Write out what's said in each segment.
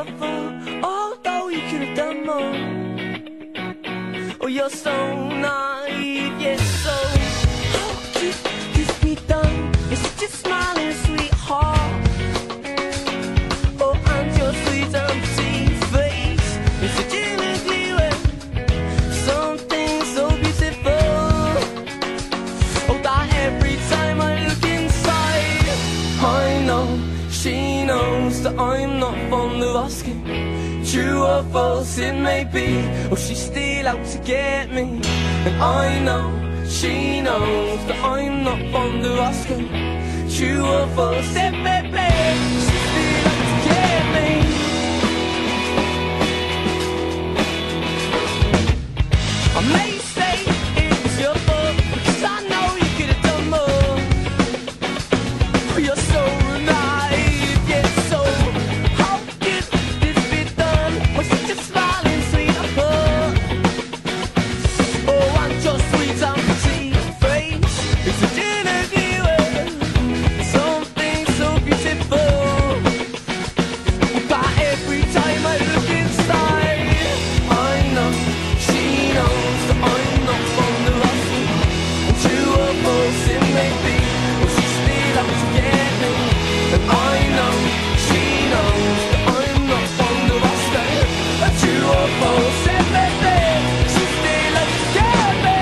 fool, although you could have done more. Oh, you're so naive, yet so. How could this be done? You're such a smiling sweetheart. Oh, and your sweet empty face is such an ugly way. Something so beautiful. Oh, that every time I look inside, I know she knows that I'm not fond of asking. True or false it may be, or she's still out to get me. And I know she knows that I'm not fond of asking. True or false it may be, she's still out to get me. I may say it was your fault, because I know you could have done more. You're so naive, yet so. How could this be done? Was such a smiling sweetheart. Oh, and your sweet and pretty face is such an ugly way. Something so beautiful. But every time I look inside, I know she knows that I'm not fond of asking. And true or false it may be, or she's still out to get me. And I know she knows that I'm not fond of asking. And true or false it may be, she's still out to get me.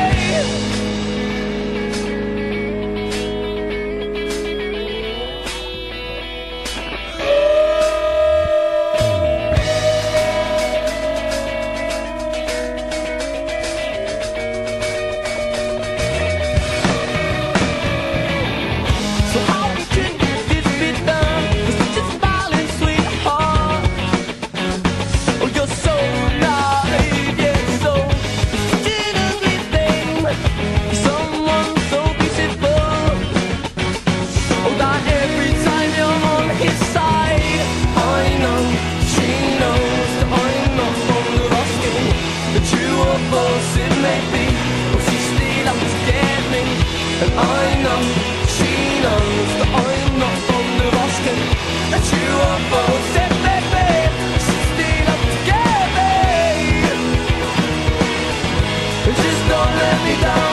So how could this be done? With such a smiling sweetheart. Oh, you're so naive, yet so. Such an ugly thing. Someone so beautiful. Oh, that every time you're on his side, I know she knows that I'm not fond of asking. The true or false it may be, or she's still out to get me. And I know she knows that I'm not fond of asking. The true or false it may be, she's still out to get me. Just don't let me down.